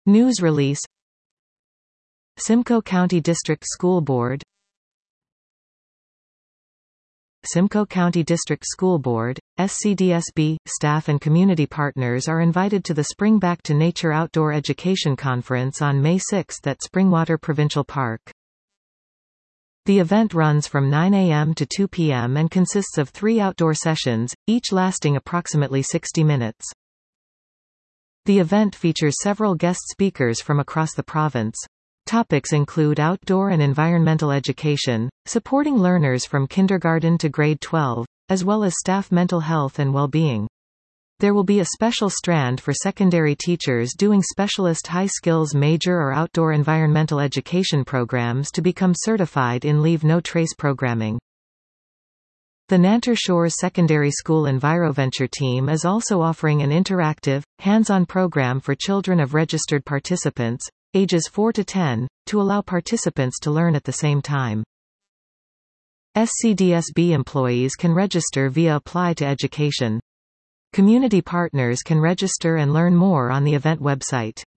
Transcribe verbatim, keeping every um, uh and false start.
News release. Simcoe County District School Board. Simcoe County District School Board, S C D S B, staff and community partners are invited to the Spring Back to Nature Outdoor Education Conference on May sixth at Springwater Provincial Park. The event runs from nine A M to two P M and consists of three outdoor sessions, each lasting approximately sixty minutes. The event features several guest speakers from across the province. Topics include outdoor and environmental education, supporting learners from kindergarten to grade twelve, as well as staff mental health and well-being. There will be a special strand for secondary teachers doing specialist high-skills major or outdoor environmental education programs to become certified in Leave No Trace programming. The Nanter Shores Secondary School EnviroVenture team is also offering an interactive, hands-on program for children of registered participants, ages four to ten, to allow participants to learn at the same time. S C D S B employees can register via Apply to Education. Community partners can register and learn more on the event website.